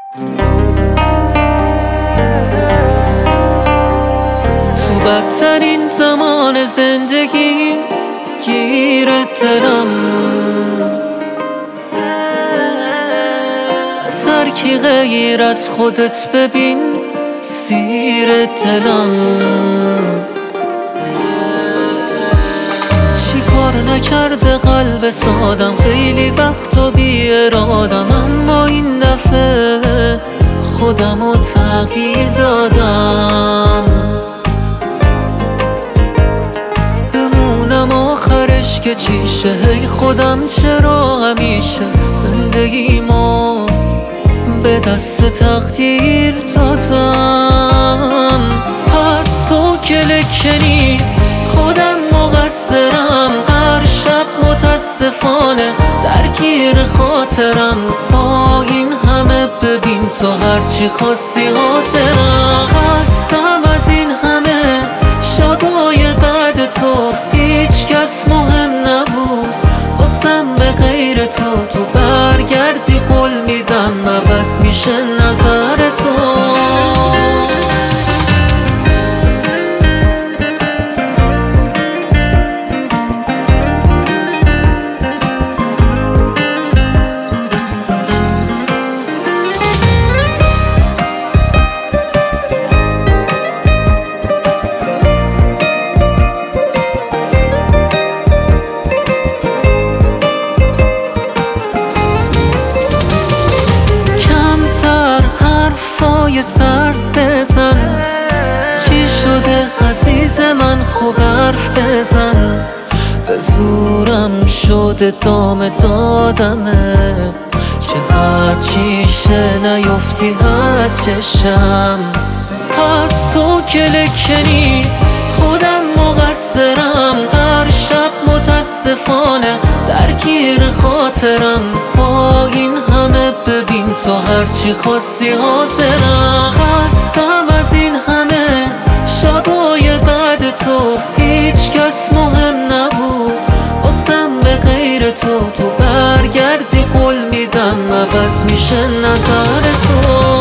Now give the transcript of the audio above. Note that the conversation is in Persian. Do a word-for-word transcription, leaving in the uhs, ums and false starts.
تو بدترین زمان زندگی گیر دلم، از هر کی غیر از خودت ببین سیر دلم. چی کار نکرده قلب سادم، خیلی وقت و بی ارادم، اما این دفعه خودم رو تغییر دادم. بمونم آخرش که چیشه، هی خودم چرا همیشه زندگیمو به دست تقدیر دادم. پس تو که لکه نیست، خودم مقصرم، هر شب متاسفانه درگیر خاطرم. با این همه ببین تو هرچی خواستی حاضرم. خستم از این همه شبای بعد تو، هیچ کس مهم نبود واسم به غیر تو. تو برگردی قول میدم عوض میشه نظر تو. یه سر بزن، چی شده عزیز من خوب حرف بزن. به زورم شده دام دادمه که هرچی شه نیفتی از چشم. پس تو که لکه نیست، خودم مقصرم، هر شب متاسفانه درگیر خاطرم. با این همه ببین تو هرچی خواستی حاضرم. خستم از این همه شبای بعد تو، هیچ کس مهم نبود واسم به غیر تو. تو برگردی قول میدم عوض میشه نظر تو.